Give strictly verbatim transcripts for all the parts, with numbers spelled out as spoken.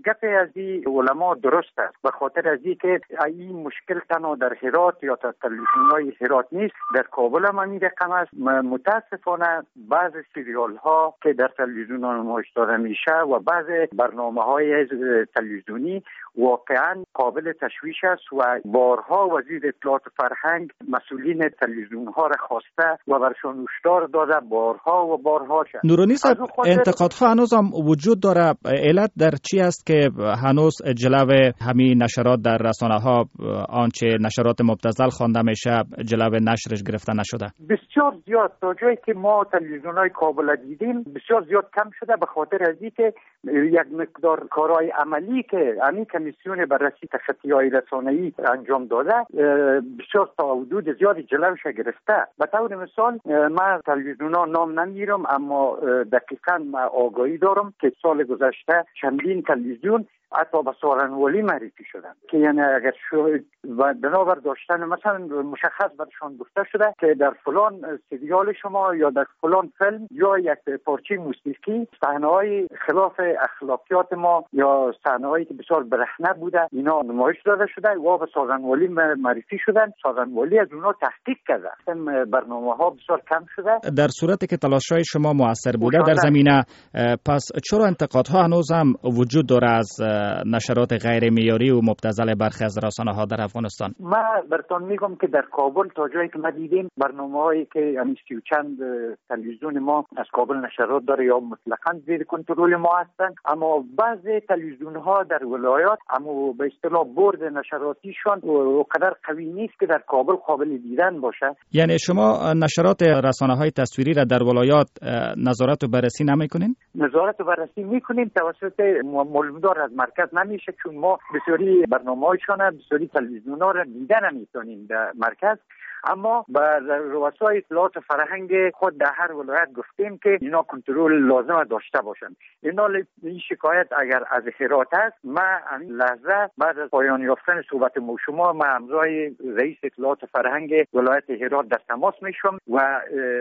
گپ از این علما درست است، به خاطر از این که این مشکل تنها در هرات یا در تلویزیون‌های هرات نیست، در کابل هم همین رقم است. متاسفانه بعض سریال ها که در تلویزیون نمایش داده میشه و بعض برنامه‌های تلویزیونی واقعا قابل تشویش است و بارها وزیر اطلاعات و فرهنگ مسئولین تلویزیون ها را خواسته و برشان هشدار داده بارها و بارها شد. نورانی صاحب، انتقادها هنوز هم وجود داره. علت در چی است که هنوز جلو همین نشرات در رسانه ها آنچه نشرات مبتذل خوانده میشه جلو نشرش گرفته نشده؟ بسیار زیاد، تا جایی که ما تلویزیون های کابل دیدیم بسیار زیاد کم شده، به خاطر از اینکه یک مقدار کارهای عملی که همین کمیسیون بررسی تخطی‌های رسانه‌ای انجام داده بسیار تا حدود زیادی جلوش گرفته. به طور مثال من تلویزیون‌ها نام نمیرم، اما دقیقاً من آگاهی دارم که سال گذشته چندین تلویزیون حتی به سخنرانی معرفی شدن که یعنی اگر شو و بنابر داشتن مثلا مشخص برشان گفته شده که در فلان سریال شما یا در فلان فیلم یا یک پارچه موسیقی صحنه‌های خلاف اخلاقیات ما یا صحنه‌هایی که بسیار برهنه بوده اینا نمایش داده شده و به سخنرانی معرفی شدن. سخنرانی از اونها تحقیق کرده. برنامه‌ها بسیار کم شده. در صورتی که تلاش‌های شما موثر بوده در زمینه، پس چرا انتقادها هنوز هم وجود داره از نشرات غیر معیاری و مبتذل برخی از رسانه‌ها در افغانستان؟ من براتون میگم که در کابل تا جایی که ما دیدیم برنامه‌هایی که امیستی و چند تلویزیون ما از کابل نشرات داره یا مطلقاً زیر کنترل ما هستند، اما بعضی تلویزیون‌ها در ولایات اما به اصطلاح برد نشراتیشون اونقدر قوی نیست که در کابل قابل دیدن باشه. یعنی شما نشرات رسانه‌های تصویری را در ولایات نظارت و بررسی نمی‌کنین؟ نظارت و بررسی می‌کنیم توسط معلومدار از مرکز نمیشه، چون ما بسیاری برنامه‌هایشان بسیاری تلویزیون‌ها را دیدن نمیتونیم در مرکز، اما با رؤسای اطلاعات فرهنگ خود در هر ولایت گفتیم که اینا کنترل لازم داشته باشند. اینا این شکایت اگر از هرات است، من این لحظه بعد از پایان یافتن صحبت ما شما من همراه رئیس اطلاعات فرهنگ ولایت هرات در تماس میشم و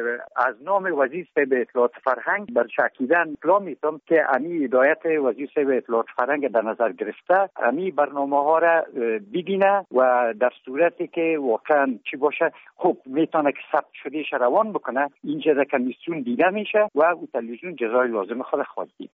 از نام وزیر صاحب اطلاعات فرهنگ بر شاکیدن اطلاع میتم که امی هدایت وزیر صاحب اطلاعات فرهنگ در نظر گرفته امی برنامه‌ها را ببینه و در صورتی که واقعا چی باشه خب میتونه که ثبت شدهش روان بکنه، اینجا در کمیسیون دیده میشه و او تلویزیون جزای لازم خود خواهد دید.